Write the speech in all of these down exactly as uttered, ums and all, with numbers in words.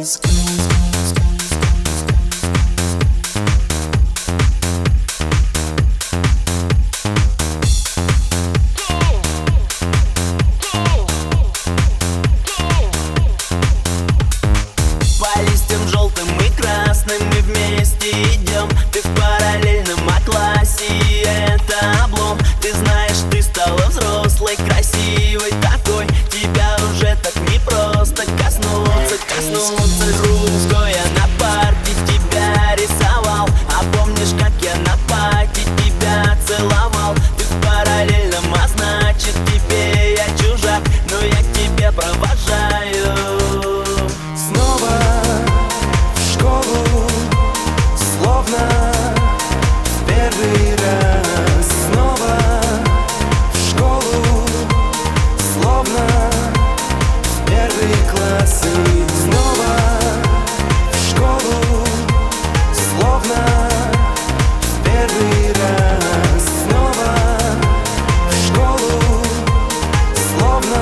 По листьям желтым и красным мы вместе идем. Ты в параллельном классе, и это облом. Ты знаешь, ты стала взрослой, красивой такой. Тебя уже так непросто коснуться, коснуться рук. Стоя на парте тебя рисовал. А помнишь, как я на пати тебя целовал? Ты в параллельном, а значит тебе я чужак, но я к тебе провожаю. Снова в школу, словно в первый раз. Снова в школу, словно в первый класс. И снова в школу, словно в первый раз. Снова в школу, словно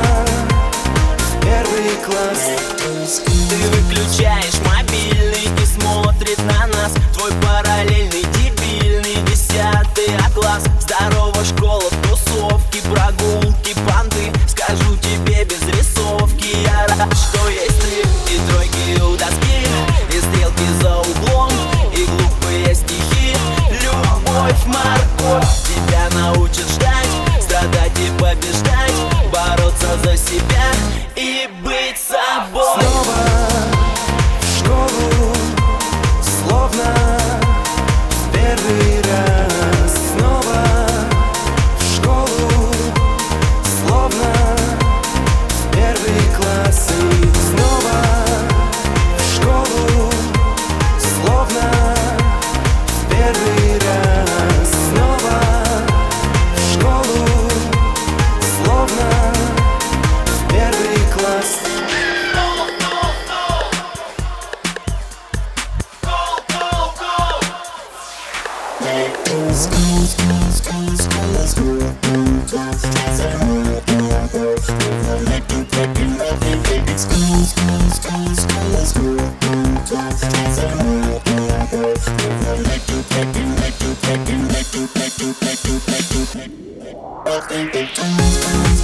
в первый класс. Ты выключаешь мобильный и смотрит на нас твой параллельный дебильный десятый класс. Здорово, школа, тусовки, прогулки, понты. Скажу тебе без рисовки, я рад, что есть ты. И тройки у доски, и стрелки за углом, и глупые стихи. Любовь, морковь тебя научит ждать, страдать и побеждать, бороться за себя и быть собой. Снова в школу, словно в первый раз. Снова в школу, словно в первый класс. И снова в школу, словно в первый раз. Снова в школу, словно в первый класс. Welcome to